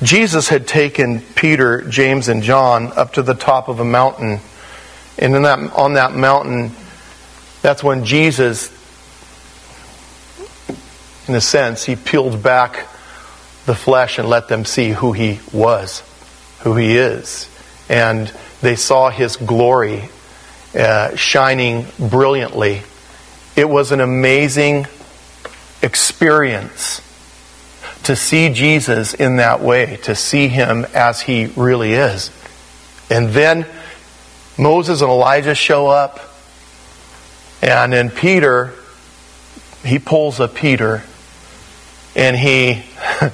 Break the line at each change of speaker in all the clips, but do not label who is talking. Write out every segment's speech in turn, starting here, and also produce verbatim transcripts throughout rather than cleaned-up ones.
Jesus had taken Peter, James, and John up to the top of a mountain. And in that, on that mountain, that's when Jesus, in a sense, he peeled back the flesh and let them see who he was, who he is. And they saw his glory uh, shining brilliantly. It was an amazing experience to see Jesus in that way, to see him as he really is. And then Moses and Elijah show up, and then Peter, he pulls a Peter, and he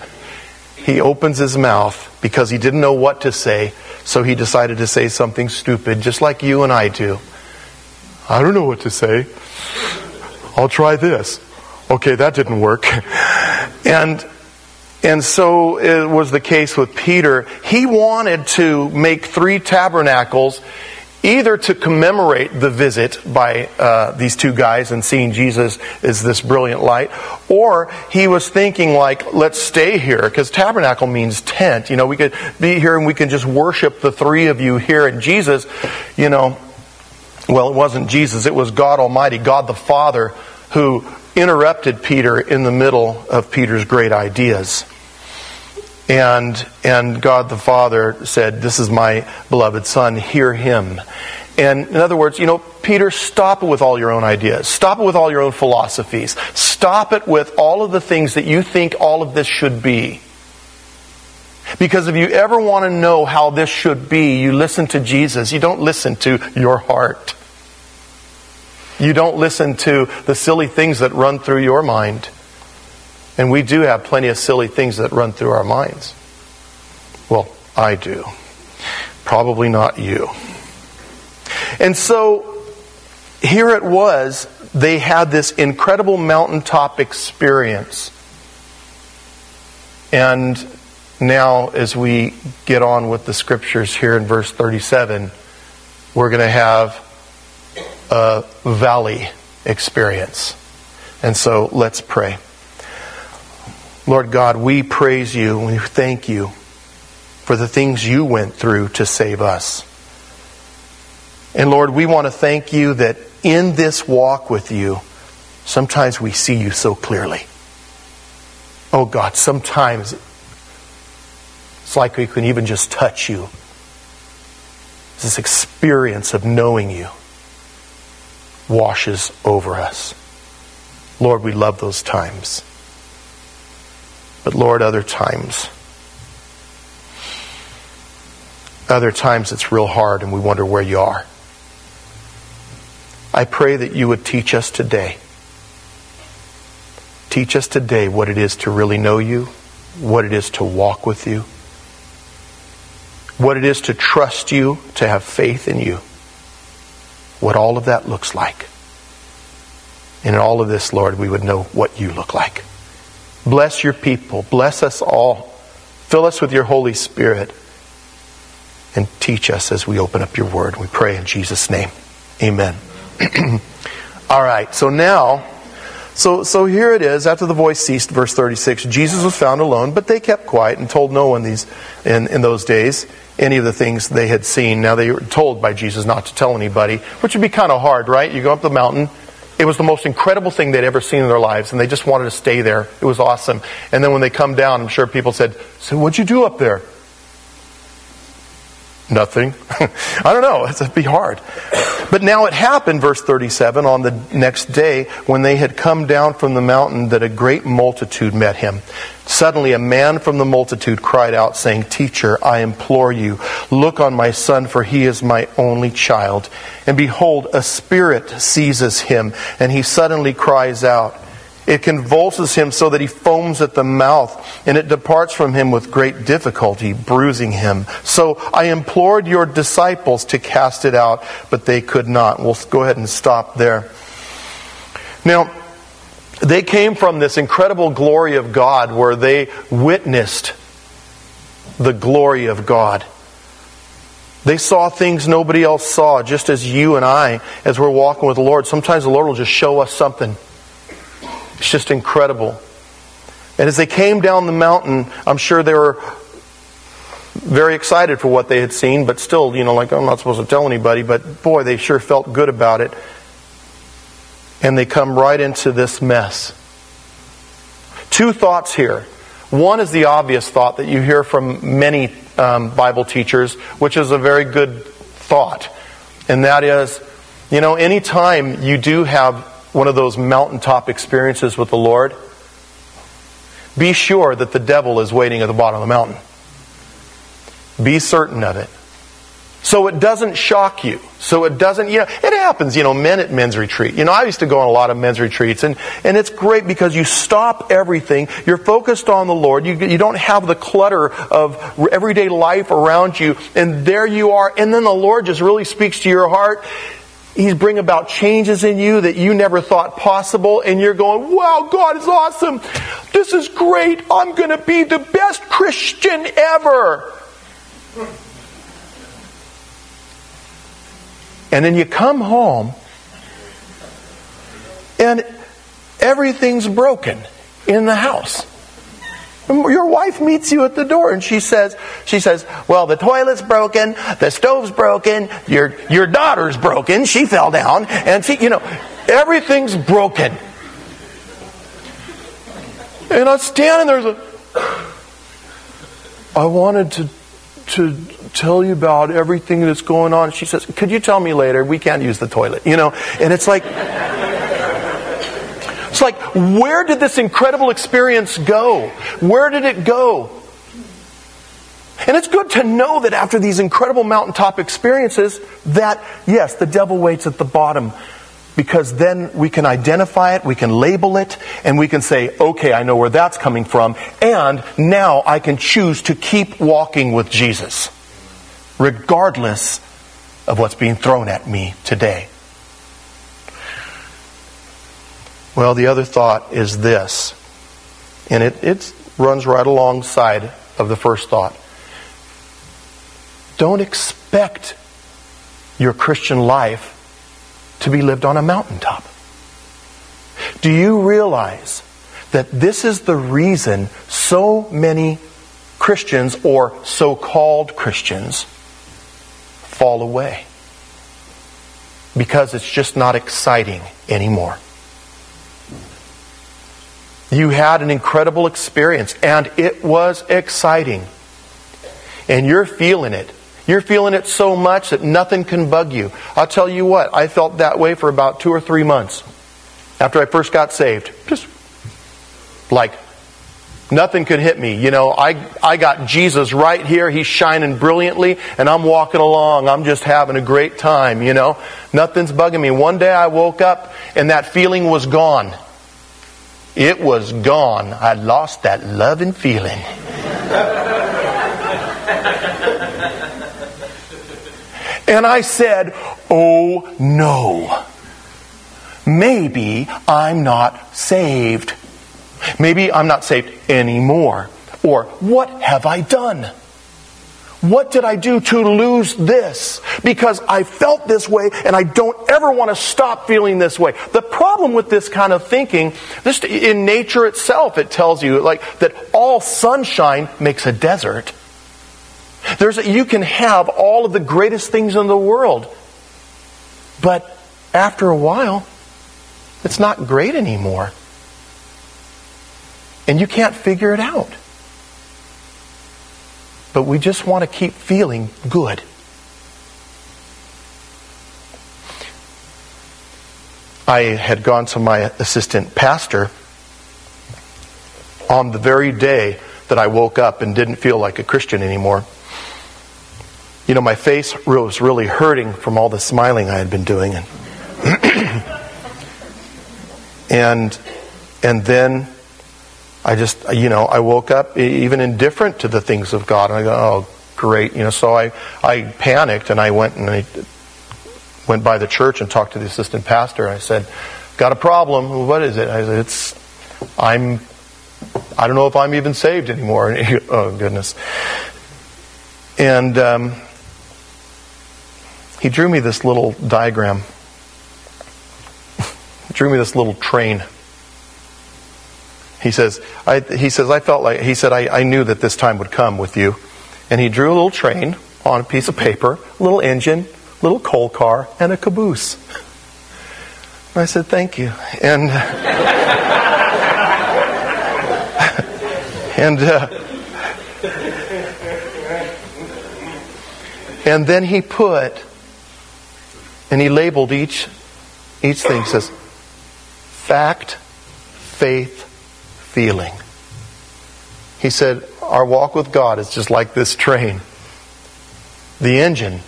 he opens his mouth because he didn't know what to say, so he decided to say something stupid, just like you and I do. I don't know what to say. I'll try this. Okay, that didn't work. And And so it was the case with Peter. He wanted to make three tabernacles, either to commemorate the visit by uh, these two guys and seeing Jesus as this brilliant light, or he was thinking like, let's stay here, because tabernacle means tent. You know, we could be here and we can just worship the three of you here. And Jesus, you know, well, it wasn't Jesus, it was God Almighty, God the Father, who interrupted Peter in the middle of Peter's great ideas. And and God the Father said, this is my beloved Son, hear him. And in other words, you know, Peter, stop it with all your own ideas. Stop it with all your own philosophies. Stop it with all of the things that you think all of this should be. Because if you ever want to know how this should be, you listen to Jesus. You don't listen to your heart. You don't listen to the silly things that run through your mind. And we do have plenty of silly things that run through our minds. Well, I do. Probably not you. And so, here it was, they had this incredible mountaintop experience. And now, as we get on with the scriptures here in verse thirty-seven, we're going to have a valley experience. And so let's pray. Lord God, we praise you and we thank you for the things you went through to save us. And Lord, we want to thank you that in this walk with you, sometimes we see you so clearly. Oh God, sometimes it's like we can even just touch you. This experience of knowing you washes over us. Lord, we love those times. But Lord, other times, other times it's real hard and we wonder where you are. I pray that you would teach us today. Teach us today what it is to really know you, what it is to walk with you, what it is to trust you, to have faith in you. What all of that looks like. And in all of this, Lord, we would know what you look like. Bless your people. Bless us all. Fill us with your Holy Spirit. And teach us as we open up your word. We pray in Jesus' name. Amen. All right, so now, so so here it is. After the voice ceased, verse thirty-six, Jesus was found alone, but they kept quiet and told no one these in, in those days any of the things they had seen. Now they were told by Jesus not to tell anybody, which would be kind of hard, right? You go up the mountain. It was the most incredible thing they'd ever seen in their lives, and they just wanted to stay there. It was awesome. And then when they come down, I'm sure people said, so what'd you do up there? Nothing. I don't know. It'd be hard. But now it happened, verse thirty-seven, on the next day, when they had come down from the mountain, that a great multitude met him. Suddenly a man from the multitude cried out, saying, Teacher, I implore you, look on my son, for he is my only child. And behold, a spirit seizes him, and he suddenly cries out. It convulses him so that he foams at the mouth, and it departs from him with great difficulty, bruising him. So I implored your disciples to cast it out, but they could not. We'll go ahead and stop there. Now, they came from this incredible glory of God where they witnessed the glory of God. They saw things nobody else saw, just as you and I, as we're walking with the Lord. Sometimes the Lord will just show us something. It's just incredible. And as they came down the mountain, I'm sure they were very excited for what they had seen, but still, you know, like, I'm not supposed to tell anybody, but boy, they sure felt good about it. And they come right into this mess. Two thoughts here. One is the obvious thought that you hear from many um, Bible teachers, which is a very good thought. And that is, you know, anytime you do have one of those mountaintop experiences with the Lord, be sure that the devil is waiting at the bottom of the mountain. Be certain of it. So it doesn't shock you. So it doesn't, you know, it happens, you know, men at men's retreat. You know, I used to go on a lot of men's retreats, and, and it's great because you stop everything. You're focused on the Lord. You, you don't have the clutter of everyday life around you. And there you are. And then the Lord just really speaks to your heart. He's bringing about changes in you that you never thought possible. And you're going, wow, God is awesome. This is great. I'm going to be the best Christian ever. And then you come home and everything's broken in the house. Your wife meets you at the door and she says, she says, well, the toilet's broken, the stove's broken, your your daughter's broken, she fell down, and she, you know, everything's broken. And I'm standing there, I wanted to to tell you about everything that's going on. She says, could you tell me later? We can't use the toilet. You know, and it's like, it's like, where did this incredible experience go? Where did it go? And it's good to know that after these incredible mountaintop experiences, that, yes, the devil waits at the bottom. Because then we can identify it, we can label it, and we can say, okay, I know where that's coming from, and now I can choose to keep walking with Jesus, regardless of what's being thrown at me today. Well, the other thought is this, and it, it runs right alongside of the first thought. Don't expect your Christian life to be lived on a mountaintop. Do you realize that this is the reason so many Christians, or so-called Christians, fall away? Because it's just not exciting anymore. You had an incredible experience, and it was exciting. And you're feeling it. You're feeling it so much that nothing can bug you. I'll tell you what, I felt that way for about two or three months after I first got saved. Just like nothing could hit me. You know, I, I got Jesus right here. He's shining brilliantly, and I'm walking along. I'm just having a great time, you know. Nothing's bugging me. One day I woke up, and that feeling was gone. It was gone. I lost that loving feeling. And I said, oh no, maybe I'm not saved. Maybe I'm not saved anymore. Or what have I done? What did I do to lose this? Because I felt this way and I don't ever want to stop feeling this way. The problem with this kind of thinking, just in nature itself, it tells you like that all sunshine makes a desert. There's a, you can have all of the greatest things in the world, but after a while, it's not great anymore. And you can't figure it out. But we just want to keep feeling good. I had gone to my assistant pastor on the very day that I woke up and didn't feel like a Christian anymore. You know, my face was really hurting from all the smiling I had been doing. And and, and then I just, you know, I woke up even indifferent to the things of God. And I go, oh, great. You know, so I, I panicked and I went and I went by the church and talked to the assistant pastor. I said, got a problem. What is it? I said, it's, I'm, I don't know if I'm even saved anymore. And he, oh, goodness. And um, he drew me this little diagram. He drew me this little train. He says, I, he says, I felt like, he said, I, I knew that this time would come with you. And he drew a little train on a piece of paper, a little engine, a little coal car, and a caboose. And I said, thank you. And, and, uh, and then he put, and he labeled each, each thing. He says, fact, faith, feeling. He said, our walk with God is just like this train. The engine,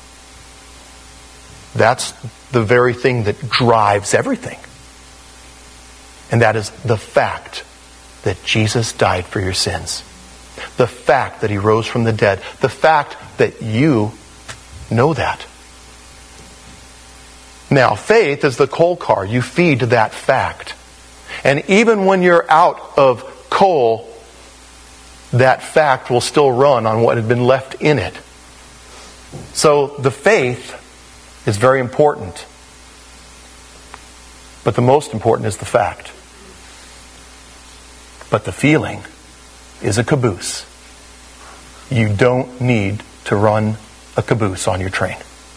that's the very thing that drives everything. And that is the fact that Jesus died for your sins. The fact that He rose from the dead. The fact that you know that. Now, faith is the coal car. You feed that fact. And even when you're out of coal, that fact will still run on what had been left in it. So the faith is very important. But the most important is the fact. But the feeling is a caboose. You don't need to run a caboose on your train.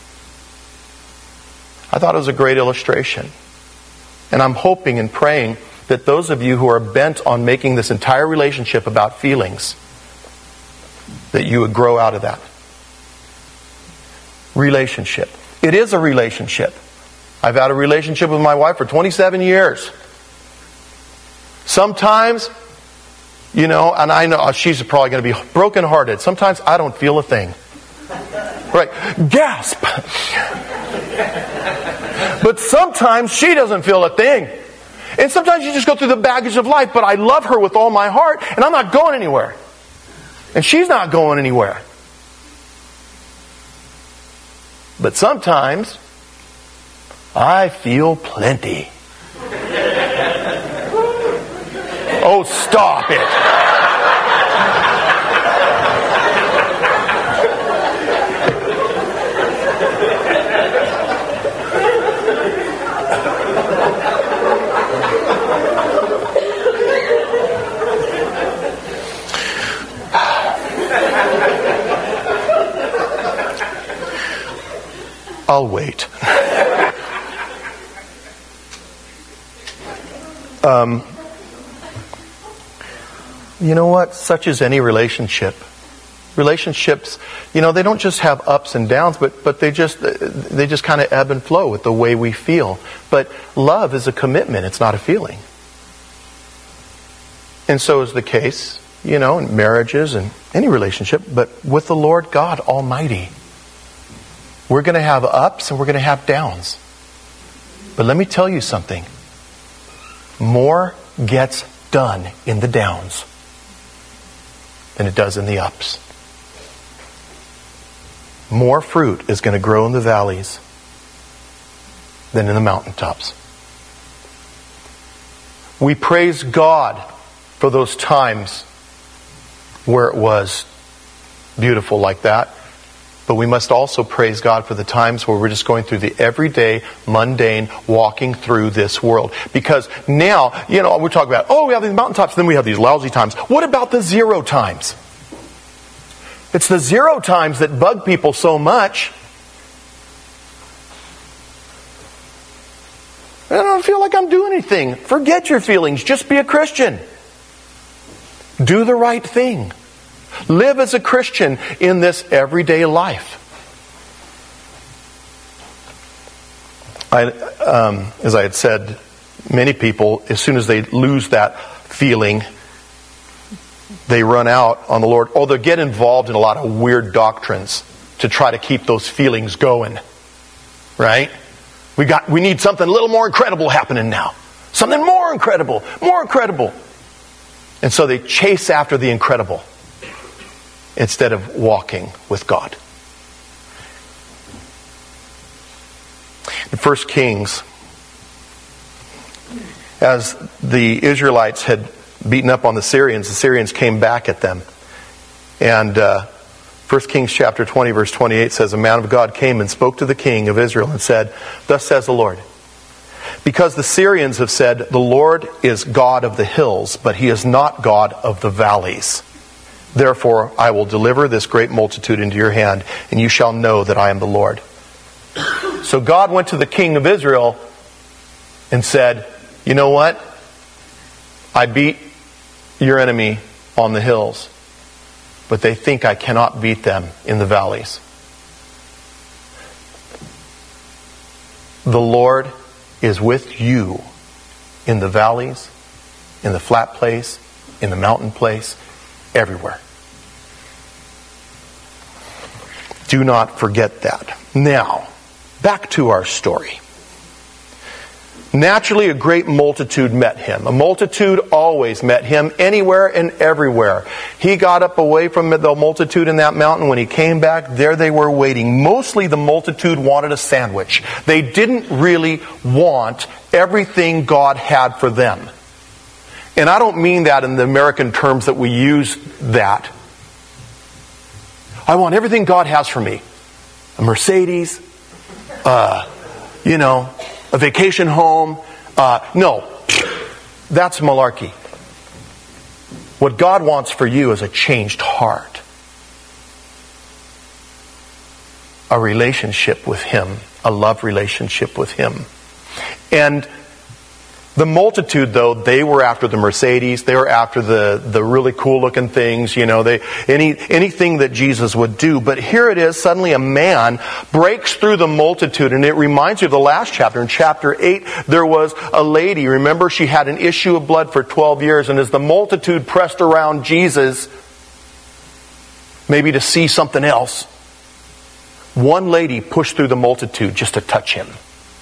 I thought it was a great illustration. And I'm hoping and praying that those of you who are bent on making this entire relationship about feelings, that you would grow out of that. Relationship. It is a relationship. I've had a relationship with my wife for twenty-seven years. Sometimes, you know, and I know she's probably going to be brokenhearted. Sometimes I don't feel a thing. Right? Gasp! But sometimes she doesn't feel a thing. And sometimes you just go through the baggage of life, but I love her with all my heart, and I'm not going anywhere. And she's not going anywhere. But sometimes I feel plenty. Oh, stop it. I'll wait. um, you know what? Such is any relationship. Relationships, you know, they don't just have ups and downs, but but they just they just kind of ebb and flow with the way we feel. But love is a commitment; it's not a feeling. And so is the case, you know, in marriages and any relationship. But with the Lord God Almighty, we're going to have ups and we're going to have downs. But let me tell you something. More gets done in the downs than it does in the ups. More fruit is going to grow in the valleys than in the mountaintops. We praise God for those times where it was beautiful like that. But we must also praise God for the times where we're just going through the everyday, mundane, walking through this world. Because now, you know, we're talking about, oh, we have these mountaintops, then we have these lousy times. What about the zero times? It's the zero times that bug people so much. I don't feel like I'm doing anything. Forget your feelings. Just be a Christian. Do the right thing. Live as a Christian in this everyday life. I, um, as I had said, many people, as soon as they lose that feeling, they run out on the Lord, or they'll get involved in a lot of weird doctrines to try to keep those feelings going. Right? We got, we need something a little more incredible happening now. Something more incredible, more incredible. And so they chase after the incredible instead of walking with God. In First Kings, as the Israelites had beaten up on the Syrians, the Syrians came back at them. And uh, First Kings chapter twenty, verse twenty-eight says, a man of God came and spoke to the king of Israel and said, thus says the Lord, because the Syrians have said, the Lord is God of the hills, but He is not God of the valleys. Therefore, I will deliver this great multitude into your hand, and you shall know that I am the Lord. So God went to the king of Israel and said, you know what? I beat your enemy on the hills, but they think I cannot beat them in the valleys. The Lord is with you in the valleys, in the flat place, in the mountain place, everywhere. Do not forget that. Now, back to our story. Naturally, a great multitude met him. A multitude always met him anywhere and everywhere. He got up away from the multitude in that mountain. When he came back, there they were waiting. Mostly the multitude wanted a sandwich. They didn't really want everything God had for them. And I don't mean that in the American terms that we use that. I want everything God has for me. A Mercedes, uh, you know, a vacation home. Uh, no, that's malarkey. What God wants for you is a changed heart. A relationship with Him. A love relationship with Him. And the multitude, though, they were after the Mercedes. They were after the, the really cool-looking things, you know, they any anything that Jesus would do. But here it is, suddenly a man breaks through the multitude. And it reminds you of the last chapter. In chapter eight, there was a lady. Remember, she had an issue of blood for twelve years. And as the multitude pressed around Jesus, maybe to see something else, one lady pushed through the multitude just to touch him.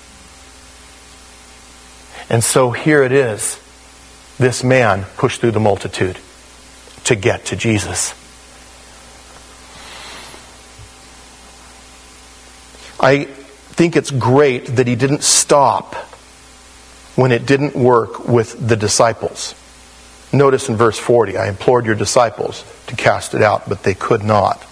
And so here it is. This man pushed through the multitude to get to Jesus. I think it's great that he didn't stop when it didn't work with the disciples. Notice in verse forty, I implored your disciples to cast it out, but they could not.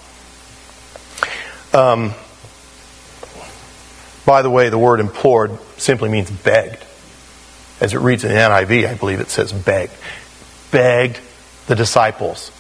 Um, by the way, the word implored simply means begged. As it reads in the N I V, I believe it says begged. Begged the disciples.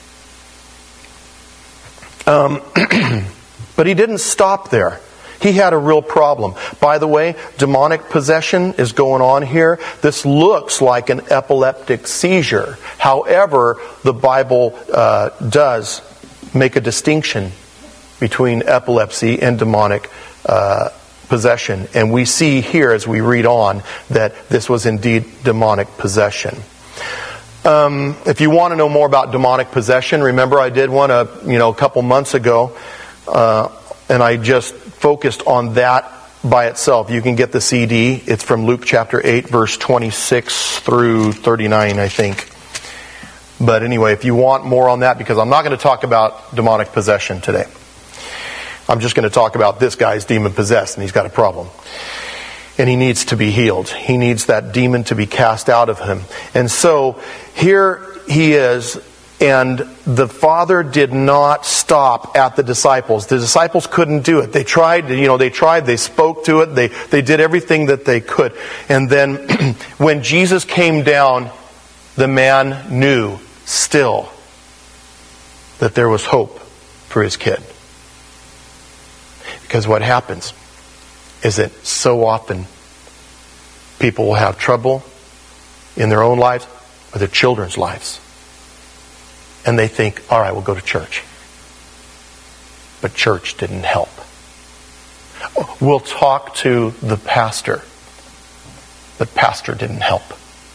Um, but he didn't stop there. He had a real problem. By the way, demonic possession is going on here. This looks like an epileptic seizure. However, the Bible uh, does make a distinction between epilepsy and demonic uh possession. And we see here as we read on that this was indeed demonic possession. Um, if you want to know more about demonic possession, remember I did one a you know a couple months ago, uh, and I just focused on that by itself. You can get the C D. It's from Luke chapter eight, verse twenty-six through thirty-nine, I think. But anyway, if you want more on that, because I'm not going to talk about demonic possession today. I'm just going to talk about this guy's demon-possessed, and he's got a problem. And he needs to be healed. He needs that demon to be cast out of him. And so, here he is, and the Father did not stop at the disciples. The disciples couldn't do it. They tried, you know, they tried, they spoke to it, they, they did everything that they could. And then, when Jesus came down, the man knew still that there was hope for his kid. Because what happens is that so often people will have trouble in their own lives or their children's lives. And they think, all right, we'll go to church. But church didn't help. We'll talk to the pastor. But pastor didn't help.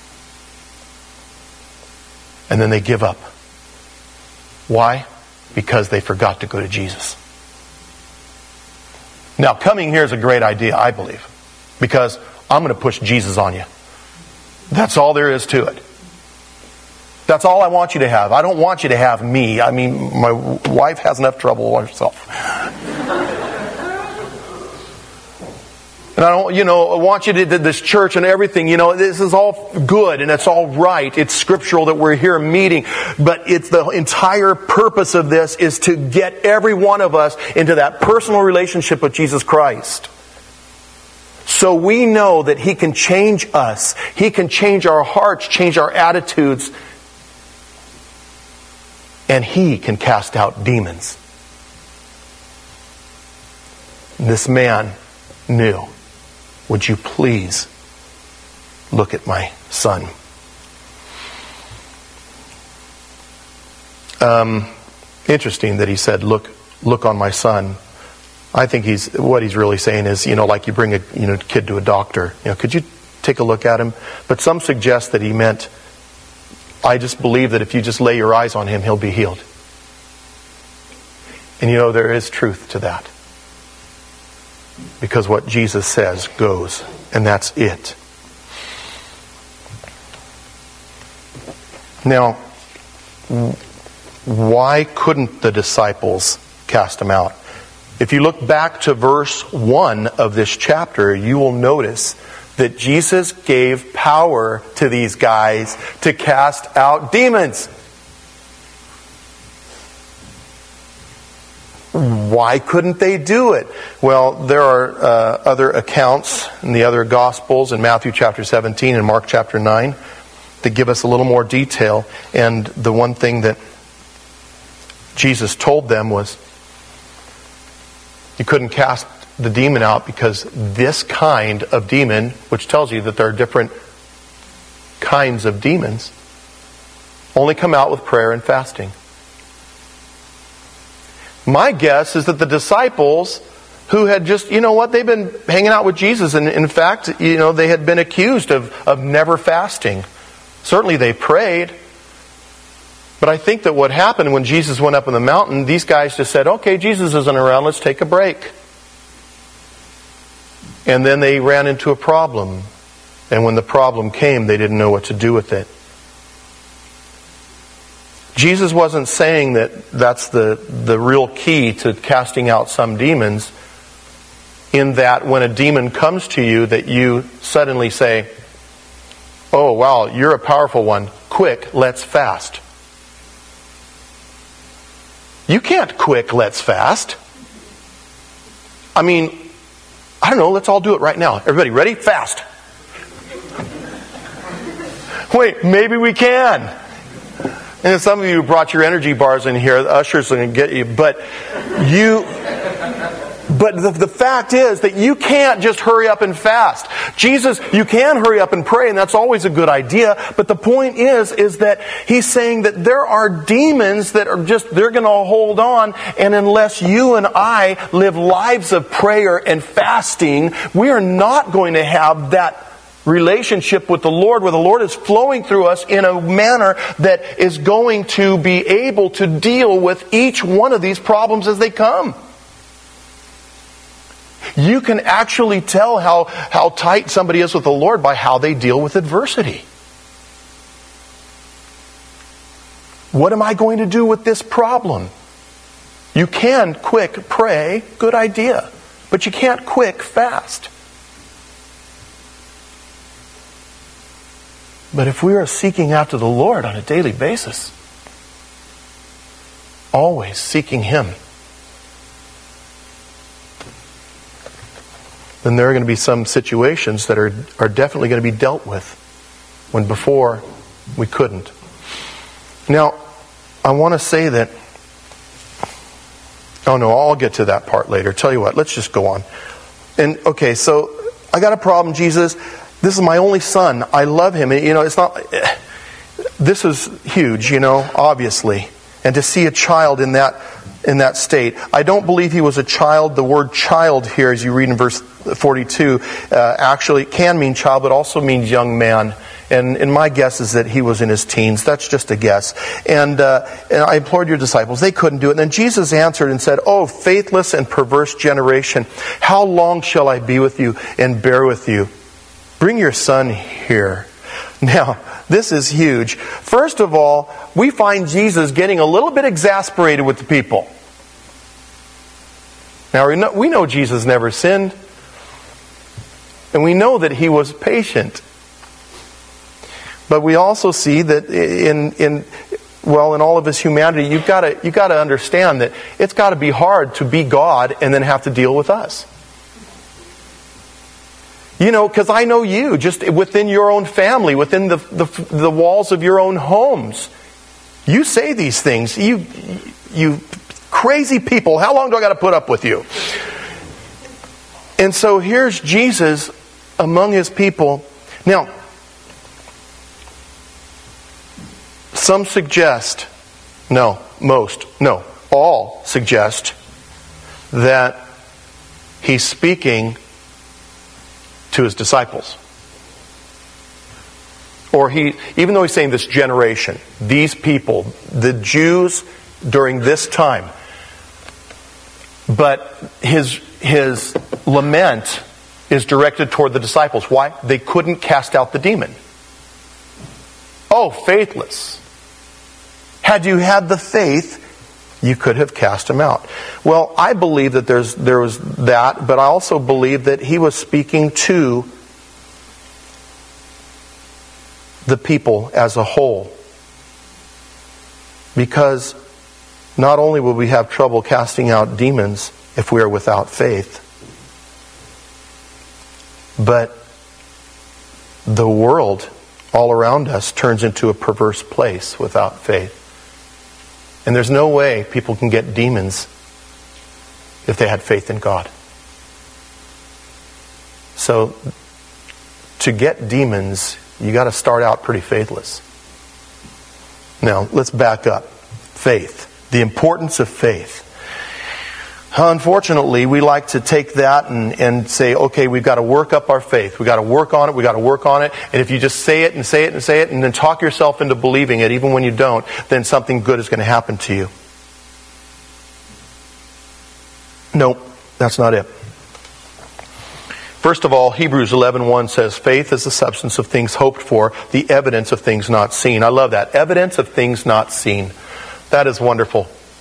And then they give up. Why? Because they forgot to go to Jesus. Now, coming here is a great idea, I believe, because I'm going to push Jesus on you. That's all there is to it. That's all I want you to have. I don't want you to have me. I mean, my wife has enough trouble herself. And I don't, you know, I want you to, this church and everything, you know, this is all good and it's all right. It's scriptural that we're here meeting. But it's the entire purpose of this is to get every one of us into that personal relationship with Jesus Christ. So we know that He can change us. He can change our hearts, change our attitudes. and he can cast out demons. This man knew, would you please look at my son? Um, interesting that he said, look, look on my son. I think he's what he's really saying is, you know, like you bring a you know kid to a doctor. You know, could you take a look at him? But some suggest that he meant, I just believe that if you just lay your eyes on him, he'll be healed. And you know, there is truth to that. Because what Jesus says goes, and that's it. Now, why couldn't the disciples cast him out? If you look back to verse one of this chapter, you will notice that Jesus gave power to these guys to cast out demons. Why couldn't they do it? Well, there are uh, other accounts in the other Gospels, in Matthew chapter seventeen and Mark chapter nine, that give us a little more detail. And the one thing that Jesus told them was, you couldn't cast the demon out because this kind of demon, which tells you that there are different kinds of demons, only come out with prayer and fasting. My guess is that the disciples who had just, you know what, they've been hanging out with Jesus, and in fact, you know, they had been accused of, of never fasting. Certainly they prayed. But I think that what happened when Jesus went up on the mountain, these guys just said, okay, Jesus isn't around, let's take a break. And then they ran into a problem. And when the problem came, they didn't know what to do with it. Jesus wasn't saying that that's the, the real key to casting out some demons, in that when a demon comes to you, that you suddenly say, oh, wow, you're a powerful one. Quick, let's fast. You can't quick, let's fast. I mean, I don't know, let's all do it right now. Everybody ready? Fast. Wait, maybe we can. And some of you brought your energy bars in here, the ushers are going to get you, but you... But the, the fact is that you can't just hurry up and fast. Jesus, you can hurry up and pray, and that's always a good idea. But the point is, is that he's saying that there are demons that are just, they're going to hold on. And unless you and I live lives of prayer and fasting, we are not going to have that relationship with the Lord, where the Lord is flowing through us in a manner that is going to be able to deal with each one of these problems as they come. You can actually tell how, how tight somebody is with the Lord by how they deal with adversity. What am I going to do with this problem? You can quick pray, good idea, but you can't quick fast. But if we are seeking after the Lord on a daily basis, always seeking Him, then there are going to be some situations that are, are definitely going to be dealt with when before we couldn't. Now, I want to say that, oh no, I'll get to that part later. Tell you what, let's just go on. And okay, so I got a problem, Jesus. This is my only son. I love him. You know, it's not, this is huge, you know, obviously. And to see a child in that in that state. I don't believe he was a child. The word child here, as you read in verse forty-two, uh, actually can mean child, but also means young man. And, and my guess is that he was in his teens. That's just a guess. And, uh, and I implored your disciples. They couldn't do it. And then Jesus answered and said, "Oh, faithless and perverse generation, how long shall I be with you and bear with you? Bring your son here." Now, this is huge. First of all, we find Jesus getting a little bit exasperated with the people. Now, we know, we know Jesus never sinned. And we know that he was patient. But we also see that in, in well, in all of his humanity, you've got to, you've got to understand that it's got to be hard to be God and then have to deal with us. You know, because I know you, just within your own family, within the, the the walls of your own homes. You say these things. You, you crazy people. How long do I got to put up with you? And so here's Jesus among his people. Now, some suggest, no, most, no, all suggest that he's speaking to his disciples. Or he, even though he's saying this generation, these people, the Jews during this time, but his, his lament is directed toward the disciples. Why? They couldn't cast out the demon. Oh, faithless. Had you had the faith, you could have cast him out. Well, I believe that there's there was that, but I also believe that he was speaking to the people as a whole. Because not only will we have trouble casting out demons if we are without faith, but the world all around us turns into a perverse place without faith. And there's no way people can get demons if they had faith in God. So, to get demons, you got to start out pretty faithless. Now, let's back up. Faith. The importance of faith. Unfortunately, we like to take that and, and say, okay, we've got to work up our faith. We've got to work on it. We've got to work on it. And if you just say it and say it and say it and then talk yourself into believing it, even when you don't, then something good is going to happen to you. Nope, that's not it. First of all, Hebrews eleven one says, faith is the substance of things hoped for, the evidence of things not seen. I love that. Evidence of things not seen. That is wonderful.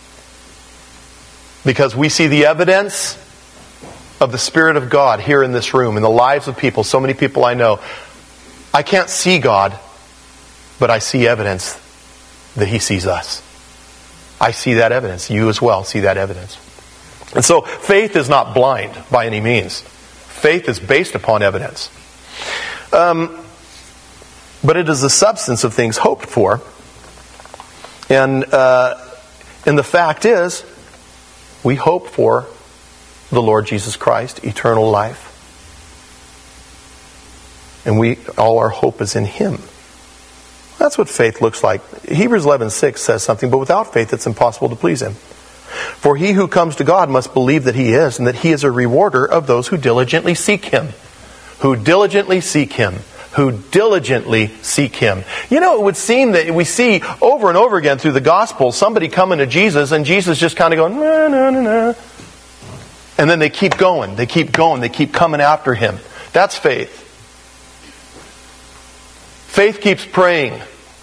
Because we see the evidence of the Spirit of God here in this room, in the lives of people. So many people I know. I can't see God, but I see evidence that He sees us. I see that evidence. You as well see that evidence. And so faith is not blind by any means. Faith is based upon evidence. Um, but it is the substance of things hoped for. And, uh, and the fact is, we hope for the Lord Jesus Christ, eternal life. And we all our hope is in Him. That's what faith looks like. Hebrews eleven six says something, but without faith it's impossible to please Him. For he who comes to God must believe that He is, and that He is a rewarder of those who diligently seek Him. Who diligently seek Him. Who diligently seek Him. You know, it would seem that we see over and over again through the Gospels somebody coming to Jesus and Jesus just kind of going, no, no, no, no. And then they keep going, they keep going, they keep coming after Him. That's faith. Faith keeps praying.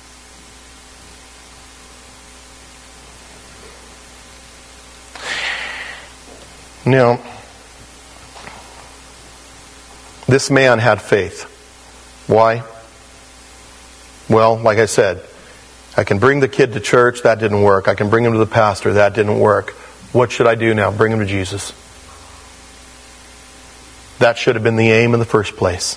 Now, this man had faith. Why? Well, like I said, I can bring the kid to church, that didn't work. I can bring him to the pastor, that didn't work. What should I do now? Bring him to Jesus. That should have been the aim in the first place.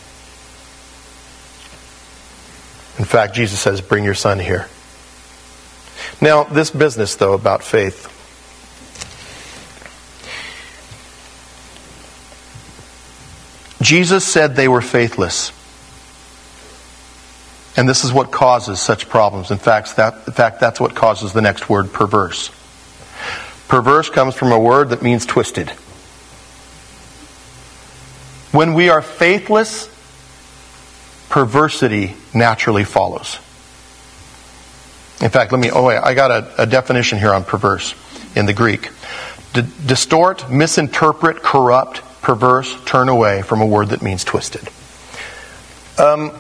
In fact, Jesus says, bring your son here. Now, this business, though, about faith. Jesus said they were faithless. And this is what causes such problems. In fact, that, in fact, that's what causes the next word, perverse. Perverse comes from a word that means twisted. When we are faithless, perversity naturally follows. In fact, let me, oh wait, I got a, a definition here on perverse in the Greek. D- distort, misinterpret, corrupt, perverse, turn away from a word that means twisted. Um,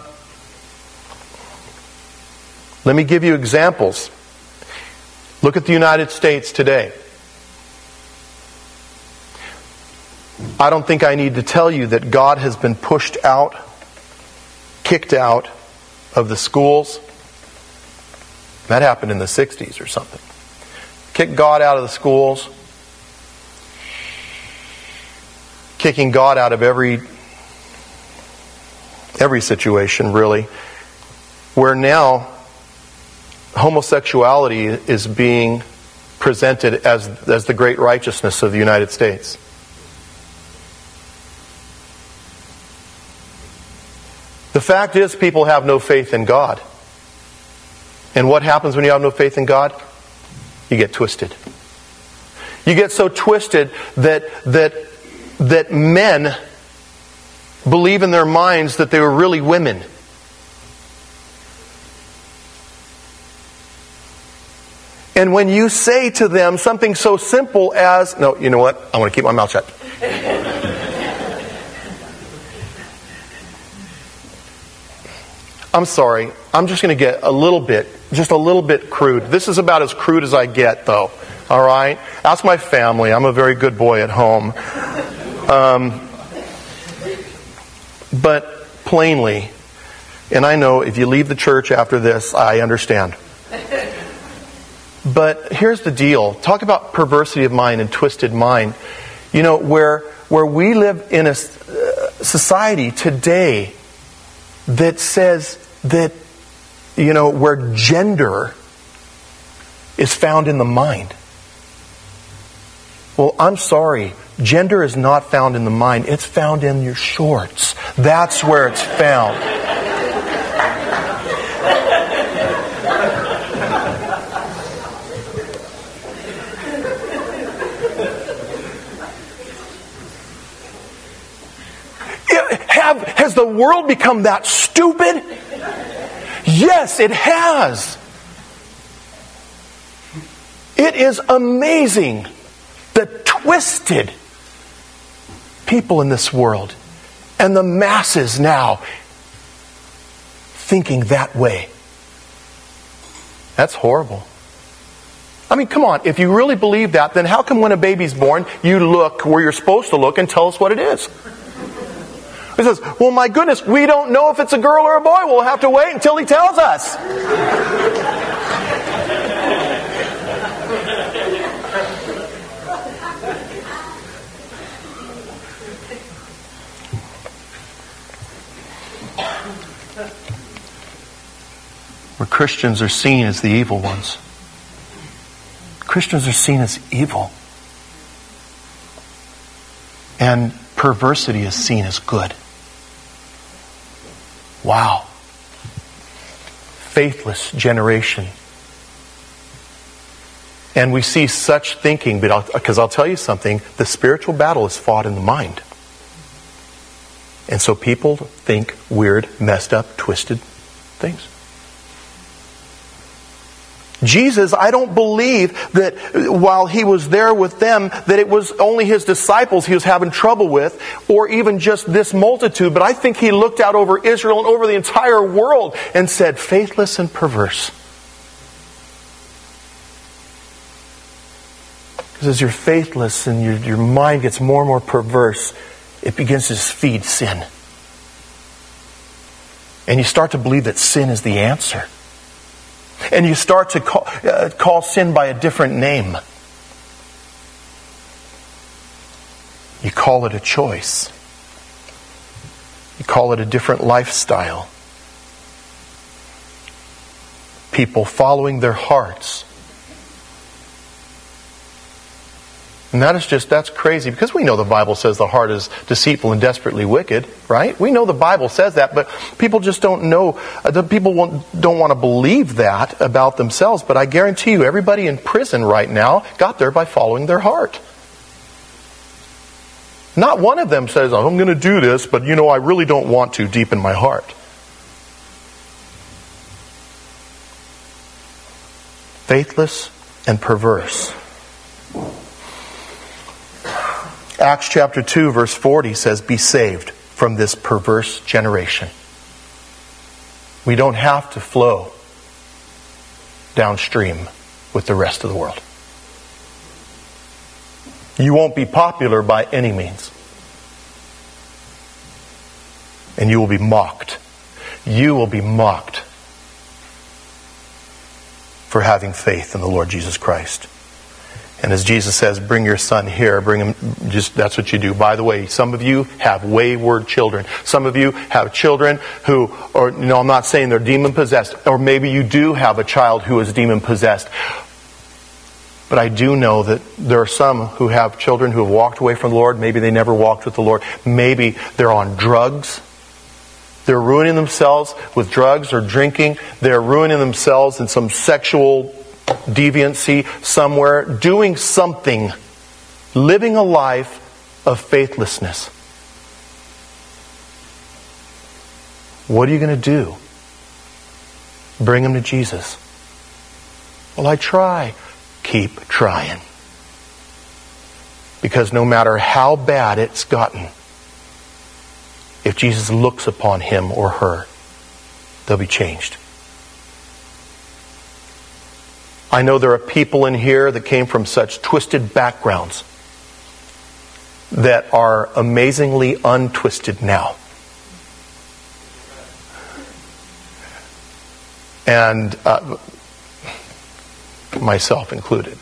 let me give you examples. Look at the United States today. I don't think I need to tell you that God has been pushed out, kicked out of the schools. That happened in the sixties or something. Kicked God out of the schools. Kicking God out of every every situation, really. Where now homosexuality is being presented as, as the great righteousness of the United States. The fact is, people have no faith in God. And what happens when you have no faith in God? You get twisted. You get so twisted that that that men believe in their minds that they were really women. And when you say to them something so simple as, no, you know what? I want to keep my mouth shut. I'm sorry. I'm just going to get a little bit, just a little bit crude. This is about as crude as I get, though. All right? Ask my family. I'm a very good boy at home. Um, but plainly, and I know if you leave the church after this, I understand. But here's the deal. Talk about perversity of mind and twisted mind. You know, where where we live in a society today that says that, you know, where gender is found in the mind. Well, I'm sorry. Gender is not found in the mind. It's found in your shorts. That's where it's found. Have, has the world become that stupid? Yes, it has. It is amazing the twisted people in this world and the masses now thinking that way. That's horrible. I mean, come on, if you really believe that, then how come when a baby's born, you look where you're supposed to look and tell us what it is? He says, well, my goodness, we don't know if it's a girl or a boy. We'll have to wait until he tells us. Where Christians are seen as the evil ones. Christians are seen as evil. And perversity is seen as good. Wow. Faithless generation. And we see such thinking, but because I'll, I'll tell you something, the spiritual battle is fought in the mind. And so people think weird, messed up, twisted things. Jesus, I don't believe that while he was there with them, that it was only his disciples he was having trouble with, or even just this multitude, but I think he looked out over Israel and over the entire world and said, faithless and perverse. Because as you're faithless and your, your mind gets more and more perverse, it begins to just feed sin. And you start to believe that sin is the answer. And you start to call, uh, call sin by a different name. You call it a choice. You call it a different lifestyle. People following their hearts. And that is just, that's crazy, because we know the Bible says the heart is deceitful and desperately wicked, right? We know the Bible says that, but people just don't know, uh, the people won't, don't want to believe that about themselves. But I guarantee you, everybody in prison right now got there by following their heart. Not one of them says, oh, I'm going to do this, but you know, I really don't want to deep in my heart. Faithless and perverse. Acts chapter two verse forty says, be saved from this perverse generation. We don't have to flow downstream with the rest of the world. You won't be popular by any means. And you will be mocked. You will be mocked for having faith in the Lord Jesus Christ. And as Jesus says, bring your son here, bring him, just, that's what you do. By the way, some of you have wayward children. Some of you have children who, or, you know, I'm not saying they're demon possessed, or maybe you do have a child who is demon possessed. But I do know that there are some who have children who have walked away from the Lord. Maybe they never walked with the Lord. Maybe they're on drugs. They're ruining themselves with drugs or drinking. They're ruining themselves in some sexual deviancy somewhere, doing something, living a life of faithlessness. What are you going to do? Bring them to Jesus. Well, I try. Keep trying. Because no matter how bad it's gotten, if Jesus looks upon him or her, they'll be changed. I know there are people in here that came from such twisted backgrounds that are amazingly untwisted now. And uh, myself included.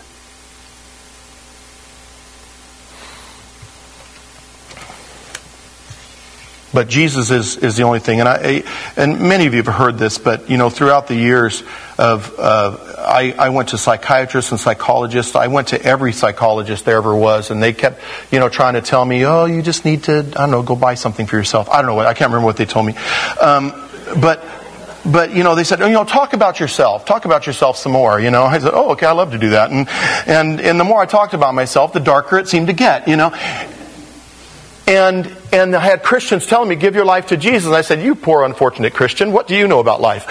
But Jesus is, is the only thing. And I and many of you have heard this, but you know, throughout the years of uh, I, I went to psychiatrists and psychologists. I went to every psychologist there ever was, and they kept, you know, trying to tell me, oh, you just need to, I don't know, go buy something for yourself. I don't know what, I can't remember what they told me. Um, but But, you know, they said, you know, talk about yourself. Talk about yourself some more, you know. I said, oh, okay, I love to do that. And, and, and the more I talked about myself, the darker it seemed to get, you know. And, and I had Christians telling me, give your life to Jesus. And I said, you poor unfortunate Christian, what do you know about life?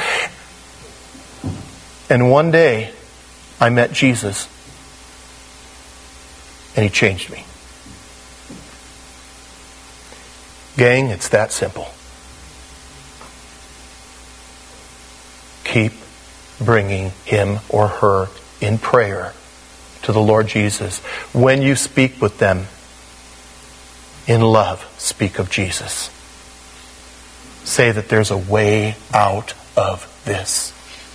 And one day, I met Jesus. And he changed me. Gang, it's that simple. Keep bringing him or her in prayer to the Lord Jesus. When you speak with them, in love, speak of Jesus. Say that there's a way out of this.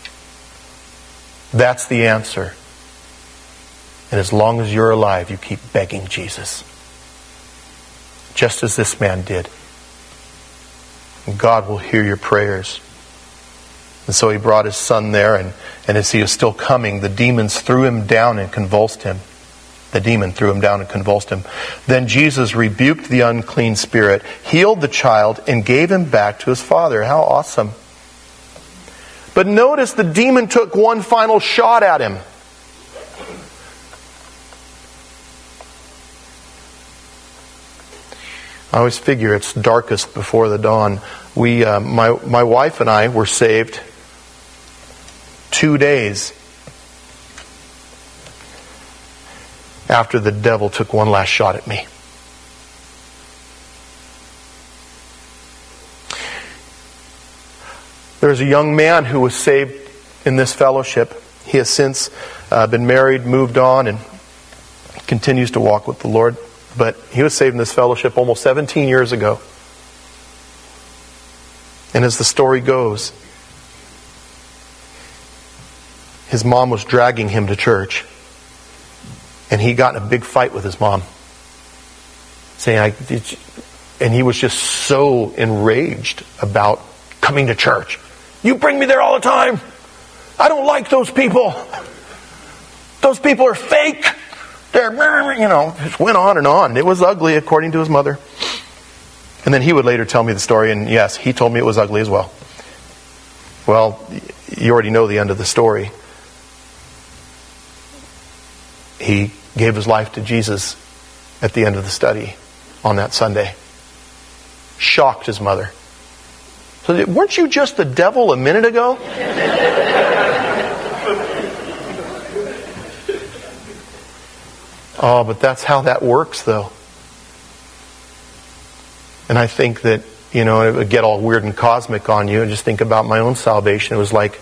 That's the answer. And as long as you're alive, you keep begging Jesus. Just as this man did. And God will hear your prayers. And so he brought his son there, and, and as he was still coming, the demons threw him down and convulsed him. The demon threw him down and convulsed him. Then Jesus rebuked the unclean spirit, healed the child, and gave him back to his father. How awesome. But notice the demon took one final shot at him. I always figure it's darkest before the dawn. We, uh, my, my wife and I were saved two days after the devil took one last shot at me. There's a young man who was saved in this fellowship. He has since uh, been married, moved on, and continues to walk with the Lord. But he was saved in this fellowship almost seventeen years ago. And as the story goes, his mom was dragging him to church. And he got in a big fight with his mom. Saying, I, did you? And he was just so enraged about coming to church. You bring me there all the time. I don't like those people. Those people are fake. They're, you know, it went on and on. It was ugly according to his mother. And then he would later tell me the story, and yes, he told me it was ugly as well. Well, you already know the end of the story. He gave his life to Jesus at the end of the study on that Sunday. Shocked his mother. So, weren't you just the devil a minute ago? Oh, but that's how that works, though. And I think that, you know, it would get all weird and cosmic on you. And just think about my own salvation. It was like,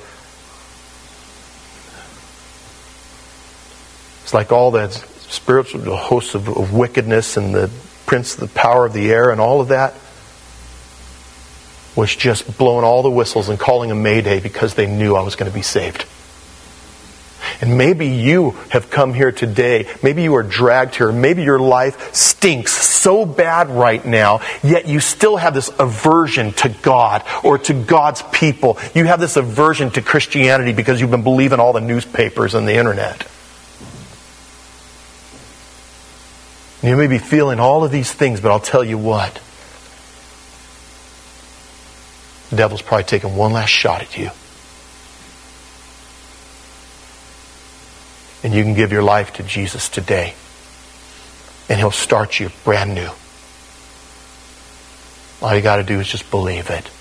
it's like all that spiritual the hosts of, of wickedness and the prince, the power of the air, and all of that was just blowing all the whistles and calling a mayday because they knew I was going to be saved. And maybe you have come here today. Maybe you are dragged here. Maybe your life stinks so bad right now, yet you still have this aversion to God or to God's people. You have this aversion to Christianity because you've been believing all the newspapers and the internet. You may be feeling all of these things, but I'll tell you what. The devil's probably taking one last shot at you. And you can give your life to Jesus today. And He'll start you brand new. All you got to do is just believe it.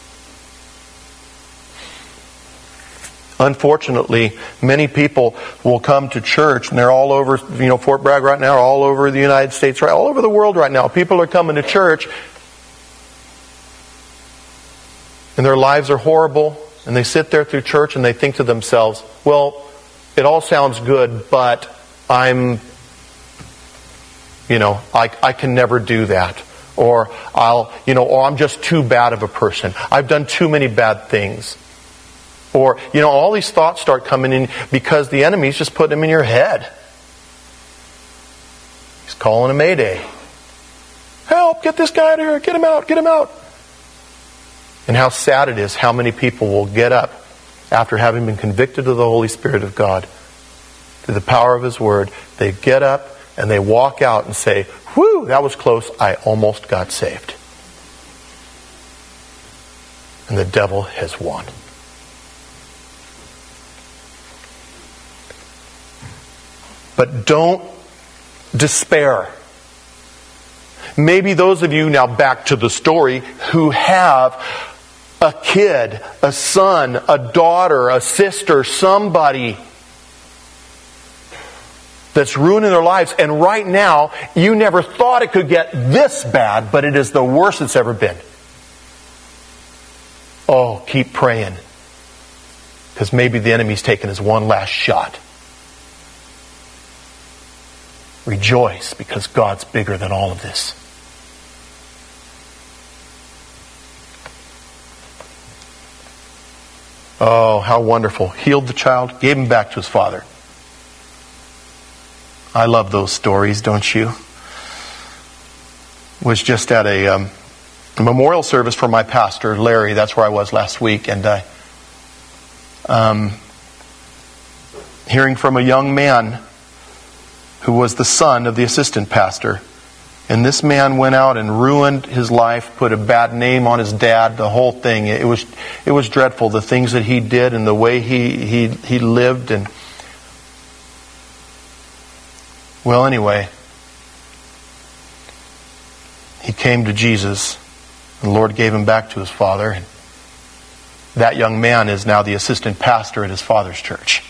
Unfortunately, many people will come to church, and they're all over, you know, Fort Bragg right now, all over the United States, right, all over the world right now. People are coming to church, and their lives are horrible, and they sit there through church and they think to themselves, well, it all sounds good, but I'm, you know, I, I can never do that. Or I'll, you know, or I'm just too bad of a person. I've done too many bad things. Or, you know, all these thoughts start coming in because the enemy's just putting them in your head. He's calling a mayday. Help, get this guy out of here, get him out, get him out. And how sad it is how many people will get up after having been convicted of the Holy Spirit of God through the power of His Word. They get up and they walk out and say, whew, that was close, I almost got saved. And the devil has won. But don't despair. Maybe those of you, now back to the story, who have a kid, a son, a daughter, a sister, somebody that's ruining their lives, and right now you never thought it could get this bad, but it is the worst it's ever been. Oh, keep praying. Because maybe the enemy's taking his one last shot. Rejoice, because God's bigger than all of this. Oh, how wonderful. Healed the child, gave him back to his father. I love those stories, don't you? Was just at a, um, a memorial service for my pastor, Larry. That's where I was last week. And I, um, hearing from a young man who was the son of the assistant pastor. And this man went out and ruined his life, put a bad name on his dad, the whole thing. It was it was dreadful, the things that he did and the way he he, he lived. And well, anyway, he came to Jesus. And the Lord gave him back to his father. And that young man is now the assistant pastor at his father's church.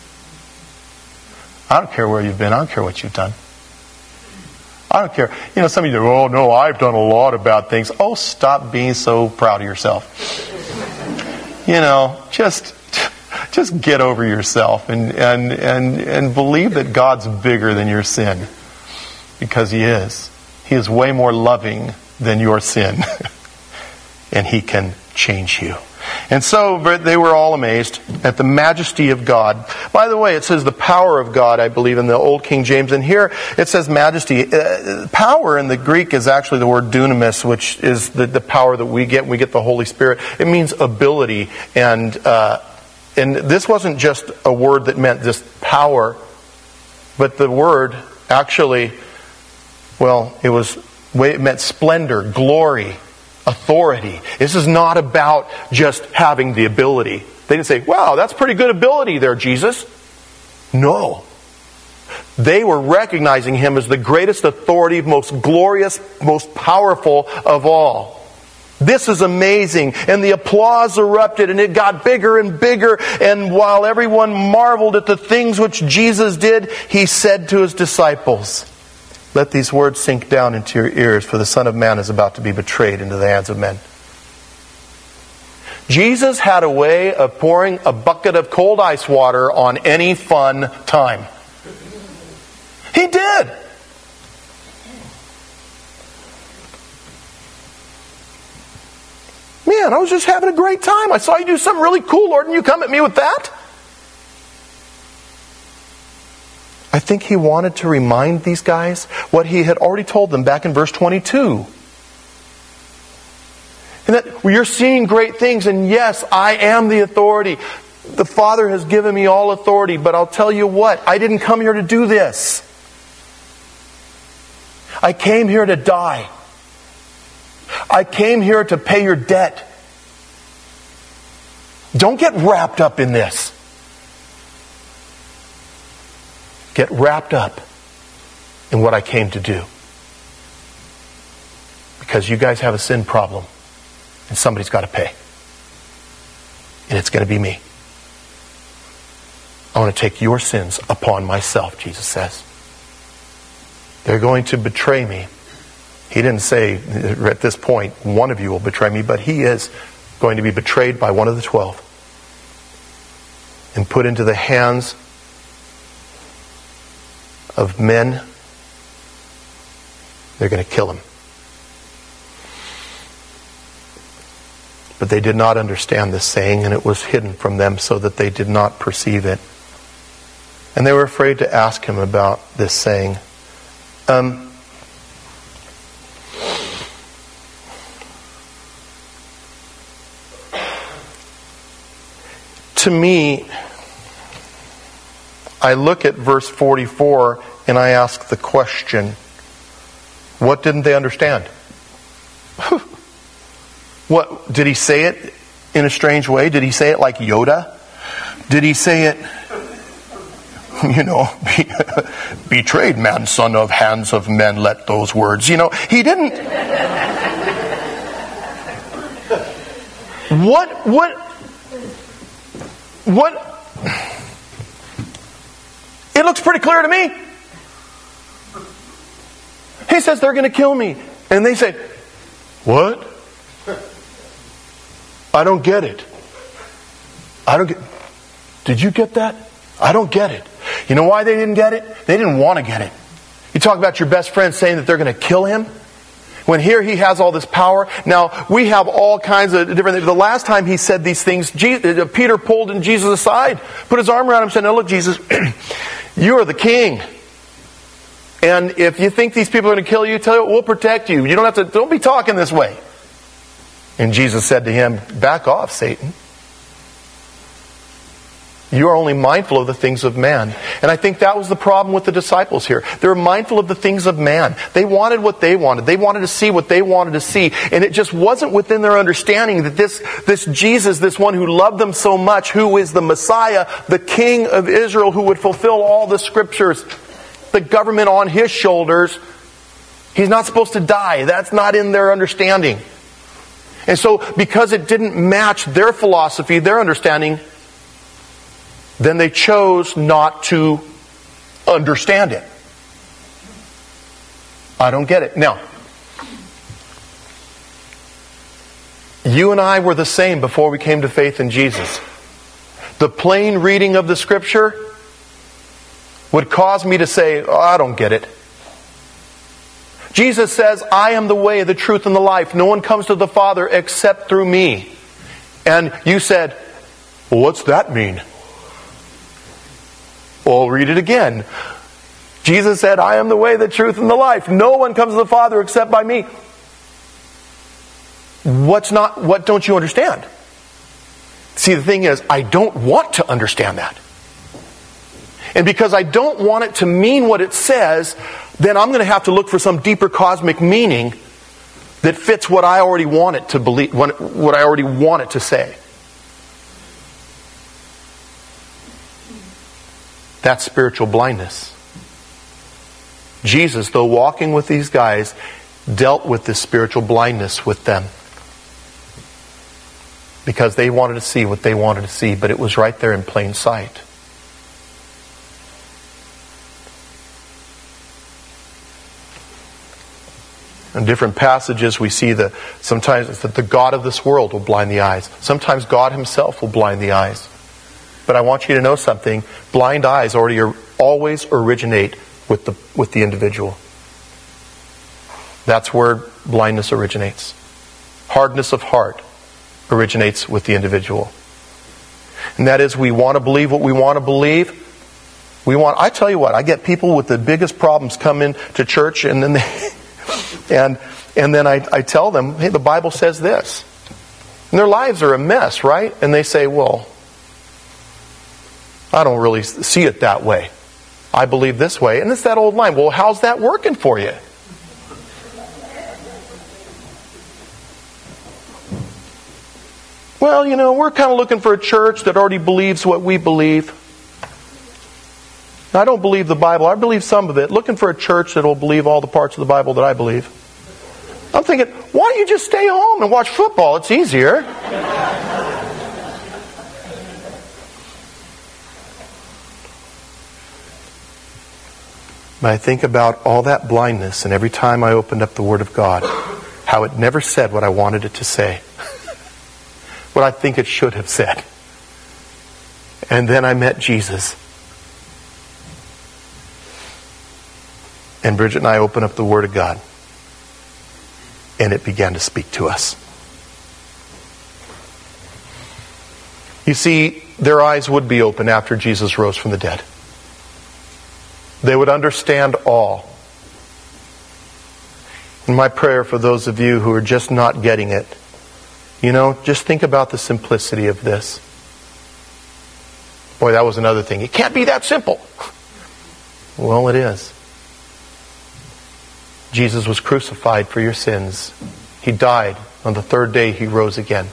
I don't care where you've been. I don't care what you've done. I don't care. You know, some of you go, oh, no, I've done a lot of bad things. Oh, stop being so proud of yourself. You know, just just get over yourself and, and, and, and believe that God's bigger than your sin. Because He is. He is way more loving than your sin. And He can change you. And so they were all amazed at the majesty of God. By the way, it says the power of God, I believe, in the Old King James. And here it says majesty. Uh, power in the Greek is actually the word dunamis, which is the, the power that we get. We get the Holy Spirit. It means ability. And uh, and this wasn't just a word that meant just power, but the word actually, well, it was it meant splendor, glory, authority. This is not about just having the ability. They didn't say, wow, that's pretty good ability there, Jesus. No. They were recognizing Him as the greatest authority, most glorious, most powerful of all. This is amazing. And the applause erupted and it got bigger and bigger. And while everyone marveled at the things which Jesus did, He said to His disciples, let these words sink down into your ears, for the Son of Man is about to be betrayed into the hands of men. Jesus had a way of pouring a bucket of cold ice water on any fun time. He did. Man, I was just having a great time. I saw you do something really cool, Lord, and you come at me with that? I think he wanted to remind these guys what he had already told them back in verse twenty-two. And that well, you're seeing great things, and yes, I am the authority. The Father has given me all authority, but I'll tell you what, I didn't come here to do this. I came here to die. I came here to pay your debt. Don't get wrapped up in this. Get wrapped up in what I came to do. Because you guys have a sin problem, and somebody's got to pay. And it's going to be me. I want to take your sins upon myself, Jesus says. They're going to betray me. He didn't say at this point, one of you will betray me, but he is going to be betrayed by one of the twelve and put into the hands of men. They're going to kill him. But they did not understand this saying, and it was hidden from them so that they did not perceive it. And they were afraid to ask him about this saying. Um, to me, I look at verse forty-four and I ask the question, what didn't they understand? What, did he say it in a strange way? Did he say it like Yoda? Did he say it, you know, be, betrayed man, son of hands of men, let those words, you know, he didn't. What, what, what, it looks pretty clear to me. He says they're going to kill me. And they say, what? I don't get it. I don't get... Did you get that? I don't get it. You know why they didn't get it? They didn't want to get it. You talk about your best friend saying that they're going to kill him. When here he has all this power. Now, we have all kinds of different things. The last time he said these things, Jesus, Peter pulled Jesus aside, put his arm around him and said, no, look, Jesus, you are the king. And if you think these people are going to kill you, tell you, we'll protect you. You don't have to, don't be talking this way. And Jesus said to him, back off, Satan. You are only mindful of the things of man. And I think that was the problem with the disciples here. They were mindful of the things of man. They wanted what they wanted. They wanted to see what they wanted to see. And it just wasn't within their understanding that this, this Jesus, this one who loved them so much, who is the Messiah, the King of Israel, who would fulfill all the scriptures, the government on his shoulders, he's not supposed to die. That's not in their understanding. And so, because it didn't match their philosophy, their understanding, then they chose not to understand it. I don't get it. Now, you and I were the same before we came to faith in Jesus. The plain reading of the Scripture would cause me to say, oh, I don't get it. Jesus says, I am the way, the truth, and the life. No one comes to the Father except through me. And you said, well, what's that mean? Well, read it again. Jesus said, I am the way, the truth, and the life. No one comes to the Father except by me. What's not, what don't you understand? See, the thing is, I don't want to understand that. And because I don't want it to mean what it says, then I'm going to have to look for some deeper cosmic meaning that fits what I already want it to believe, what I already want it to say. That's spiritual blindness. Jesus, though walking with these guys, dealt with this spiritual blindness with them. Because they wanted to see what they wanted to see, but it was right there in plain sight. In different passages we see that sometimes it's that the God of this world will blind the eyes. Sometimes God himself will blind the eyes. But I want you to know something. Blind eyes already are, always originate with the, with the individual. That's where blindness originates. Hardness of heart originates with the individual. And that is, we want to believe what we want to believe, We want, I tell you what, I get people with the biggest problems come in to church, and then they, and and then I, I tell them, hey, the Bible says this. And their lives are a mess, right? And they say, well, I don't really see it that way. I believe this way. And it's that old line, well, how's that working for you? Well, you know, we're kind of looking for a church that already believes what we believe. I don't believe the Bible. I believe some of it. Looking for a church that will believe all the parts of the Bible that I believe. I'm thinking, why don't you just stay home and watch football? It's easier. But I think about all that blindness, and every time I opened up the Word of God, how it never said what I wanted it to say. What I think it should have said. And then I met Jesus. And Bridget and I opened up the Word of God. And it began to speak to us. You see, their eyes would be open after Jesus rose from the dead. They would understand all. And my prayer for those of you who are just not getting it, you know, just think about the simplicity of this. Boy, that was another thing. It can't be that simple. Well, it is. Jesus was crucified for your sins. He died. On the third day, He rose again.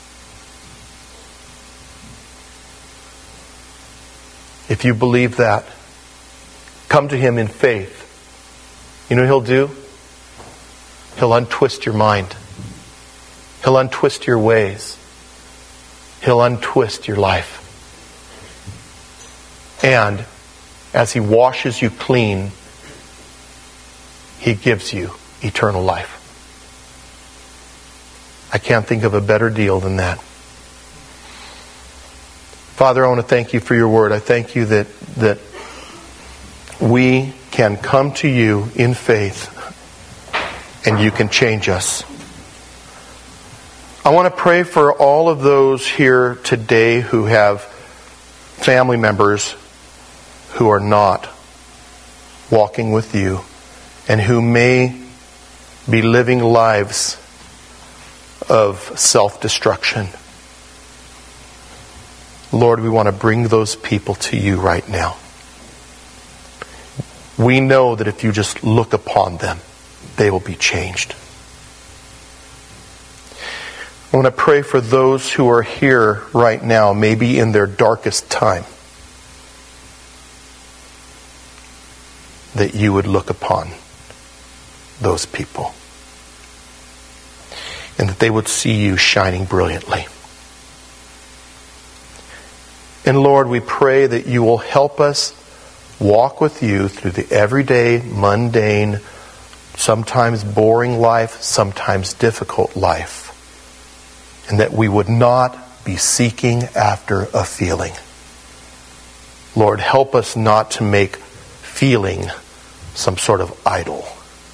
If you believe that, come to Him in faith. You know what He'll do? He'll untwist your mind. He'll untwist your ways. He'll untwist your life. And as He washes you clean, He gives you eternal life. I can't think of a better deal than that. Father, I want to thank You for Your Word. I thank You that, that we can come to You in faith and You can change us. I want to pray for all of those here today who have family members who are not walking with You and who may be living lives of self-destruction. Lord, we want to bring those people to You right now. We know that if You just look upon them, they will be changed. I want to pray for those who are here right now, maybe in their darkest time, that You would look upon those people and that they would see You shining brilliantly. And Lord, we pray that You will help us walk with You through the everyday, mundane, sometimes boring life, sometimes difficult life. And that we would not be seeking after a feeling. Lord, help us not to make feeling some sort of idol.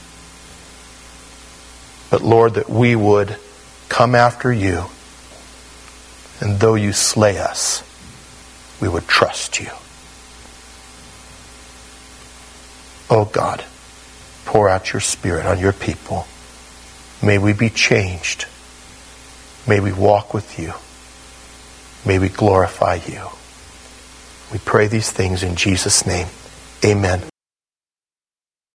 But Lord, that we would come after You, and though You slay us, we would trust You. Oh God, pour out Your Spirit on Your people. May we be changed. May we walk with You. May we glorify You. We pray these things in Jesus' name. Amen.